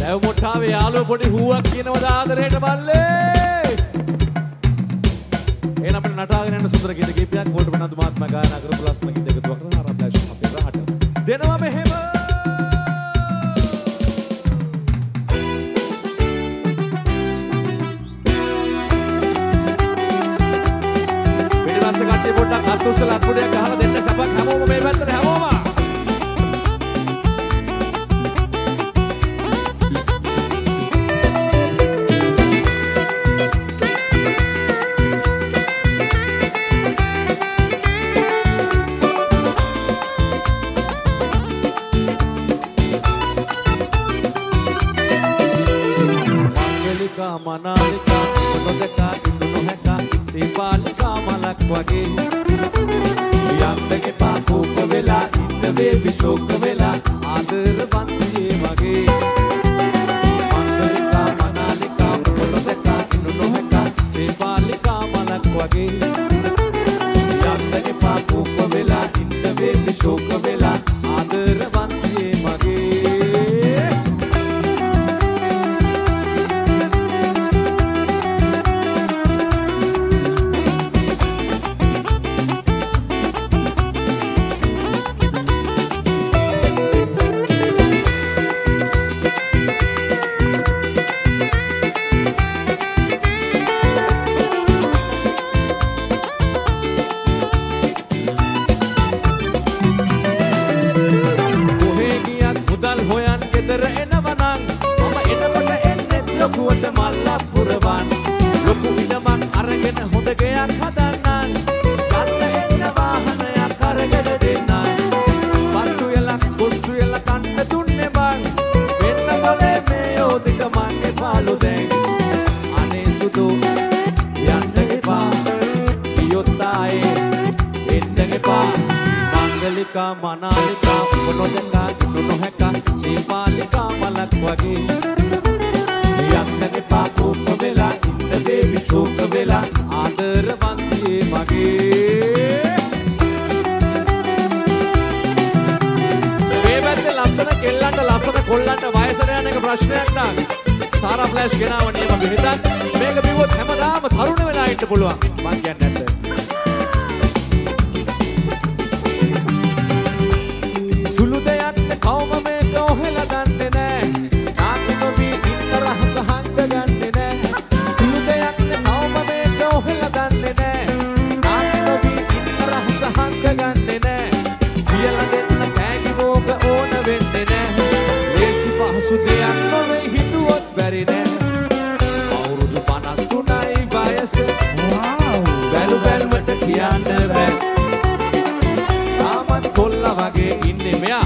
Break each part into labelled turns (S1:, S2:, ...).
S1: දැව මොට්ටාවේ යාළුවෝ පොඩි හුවක් කියනවද ආදරේට බල්ලේ. එන අපිට නටාගෙන යන සුන්දර ගීත කීපයක් වලට වෙනඳු මාත්මා ගායනා කරපු ලස්සන ගීත එකතුවක් කරන ආරම්භය අපේ රහට දෙනවා මෙහෙම. පිටිපස්සේ කට්ටිය පොඩ්ඩක් අත් උස්සලා අත්පොඩියක් ගහලා දෙන්න සපක් හැමෝම මේ පැත්තට හැමෝම. මනාලිකා මොනදකා ඉන්නු නොහැකා සීපාලිකා මලක් වගේ යම්දගේ පාකෝක වෙලා ඉන්න වේවි ශෝක වෙලා ආදරවන්තියේ වගේ මනාලිකා මනාලිකා මොනදකා ඉන්නු නොහැකා සීපාලිකා මලක් වගේ යම්දගේ පාකෝක වෙලා ඉන්න වේවි ශෝක වෙලා ආදරවන්තියේ මගේ. මනාලිකා මොනදකා ඉන්නු නොහැකා සීපාලිකා මලක් වගේ යන්නගේ පාකෝක වෙලා ඉන්න දේවි ශෝක වෙලා ආදරවන්තියේ මගේ. මේ පැත්තේ ලස්සන කෙල්ලන්ට ලස්සන කොල්ලන්ට වයසට යන එක ප්‍රශ්නයක් නෑ. සාරා ෆ්ලෑෂ් ගෙනාව නියම බෙහෙතක්. මේක බිව්වොත් හැමදාම තරුණ වෙලා ඉන්න පුළුවන්. මං කියන්නේ නැද්ද? කවම මේක ඔහෙලා දන්නේ නෑ. නාකි නොවී ඉන්න රහස හංගගන්නේ නෑ. සිළු දෙයක් කවම මේක ඔහෙලා දන්නේ නෑ. නාකි නොවී ඉන්න රහස හංගගන්නේ නෑ. කියලා දෙන්න කෑගි රෝග ඕන වෙන්නේ නෑ. ලේසි පහසු දෙයක් නොවේ හිතුවොත් බැරි නෑ. අවුරුදු 53යි වයස. බැලු බැල්මට කියන්න බෑ. තාමත් කොල්ලා වගේ ඉන්නේ මෙයා.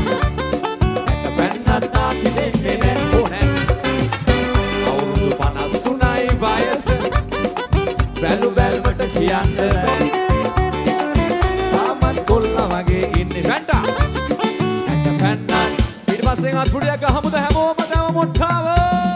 S1: නාකි දෙන්නේ නෑ ඕනේ. අවුරුදු 53යි වයස. බැලු බැල්මට කියන්න බෑ. තාමත් කොල්ලා වගේ ඉන්නේ වැන්ටා. ඇට පැන්නා. ඊට පස්සේ අත්පුඩියක් ගහමුද හැමෝම දැව මොට්ටාව.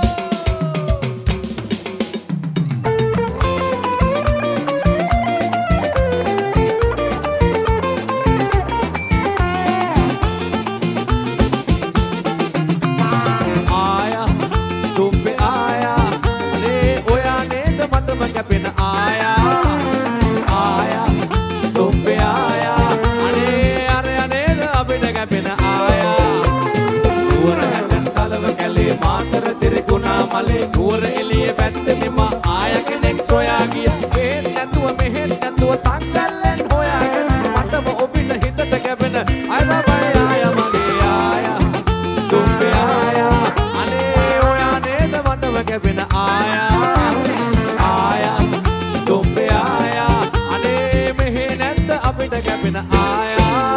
S1: මලේ නුවර එළිය පැත්තේ මා ආය කෙනෙක් සොයා ගියා. එහෙත් නැතුව මෙහෙත් නැතුව තංගල්ලෙන් හොයාගෙන මටම ඔබිට හිතට ගැබෙන අය තමයි ආය මගේ ආය දුම්බේ ආය අනේ ඔයා නේද මටම ගැබෙන ආය ආය දුම්බේ ආය අනේ මෙහෙ නැද්ද අපිට ගැබෙන ආය.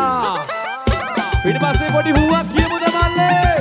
S1: ඊට පස්සේ පොඩි හුවක් කියමුද මල්ලේ.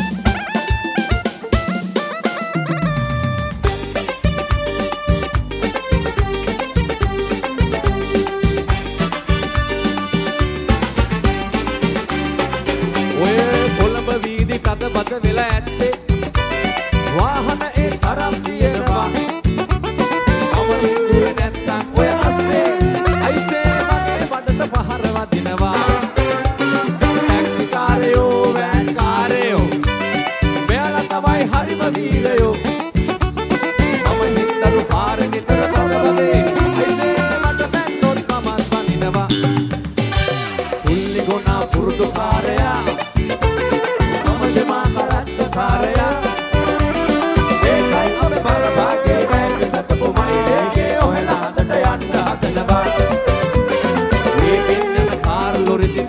S1: කත බත වෙලා ඇත්තේ වාහන ඒ තරම් තියෙනවා. අවුරුදුවේ නැත්තම් ඔය අස්සේ අයිසේ මගේ බඩට පහර වදිනවා. ටැක්සි කාරයෝ වෑන් කාරයෝ මෙයාලා තමයි හරිම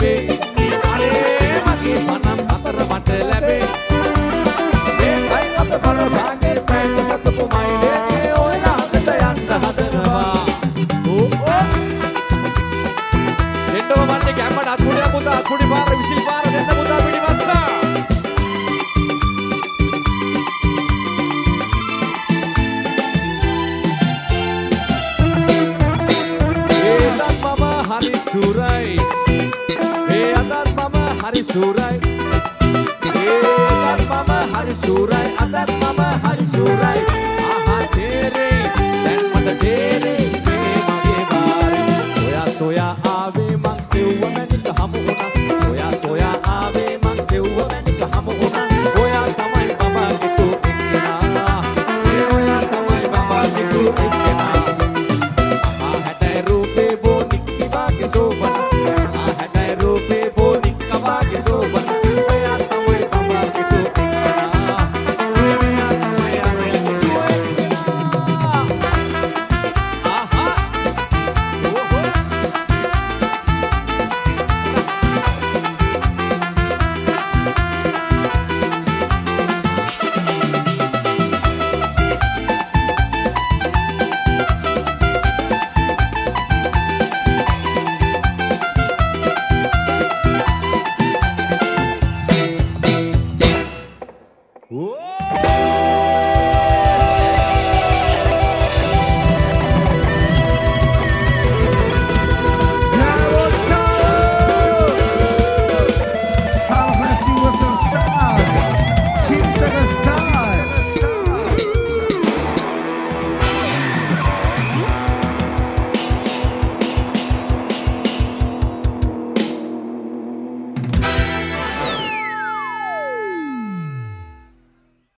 S1: ලැබේ අනේ මගේ පනම් හතර මට ලැබේ ඒකයි අප බර භාගේ පැන්න සතපු මයිලේ ඔයා අකට යන්න හදනවා ඕ දෙන්නම මන්නේ කැම්මට අත්කුඩිය පුතා අත්කුඩි පාර විසිල් පාර දෙන්න පුතා පිටිපස්සා hari surai adat mama hari surai adat mama hari surai aha tere dan mata tere me mage bari soya soya aave mang sewwa manika hamu una soya soya aave mang sewwa manika hamu una oya tamai baba gitu ekkena oya tamai baba gitu ekkena aha hatai rupe boni සෝබන ආහටයි රූපේ බෝනික් කවාගේ සෝබන ඔයා තමයි බඹා කිතු එක්කනා ඔයා තමයි ආවේ කිතු එක්කනා ආහා ඕහෝ Whoa!